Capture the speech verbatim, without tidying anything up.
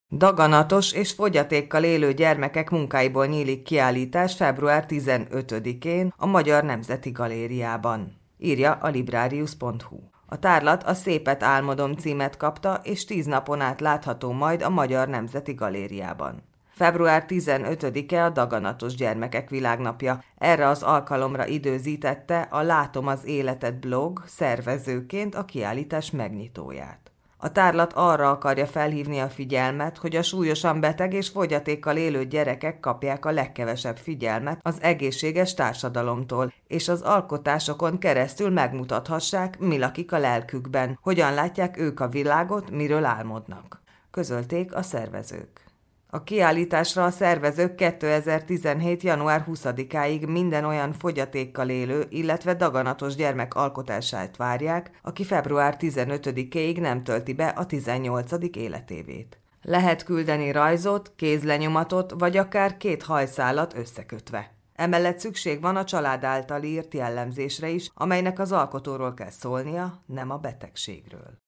Daganatos és fogyatékkal élő gyermekek munkáiból nyílik kiállítás február tizenötödikén a Magyar Nemzeti Galériában, írja a librarius pont hu. A tárlat a Szépet álmodom címet kapta, és tíz napon át látható majd a Magyar Nemzeti Galériában. február tizenötödike a Daganatos Gyermekek Világnapja. Erre az alkalomra időzítette a Látom az életet blog szervezőként a kiállítás megnyitóját. A tárlat arra akarja felhívni a figyelmet, hogy a súlyosan beteg és fogyatékkal élő gyerekek kapják a legkevesebb figyelmet az egészséges társadalomtól, és az alkotásokon keresztül megmutathassák, mi lakik a lelkükben, hogyan látják ők a világot, miről álmodnak, közölték a szervezők. A kiállításra a szervezők kétezer-tizenhét. január huszadikáig minden olyan fogyatékkal élő, illetve daganatos gyermek alkotását várják, aki február tizenötödikéig nem tölti be a tizennyolcadik életévét. Lehet küldeni rajzot, kézlenyomatot vagy akár két hajszálat összekötve. Emellett szükség van a család által írt jellemzésre is, amelynek az alkotóról kell szólnia, nem a betegségről.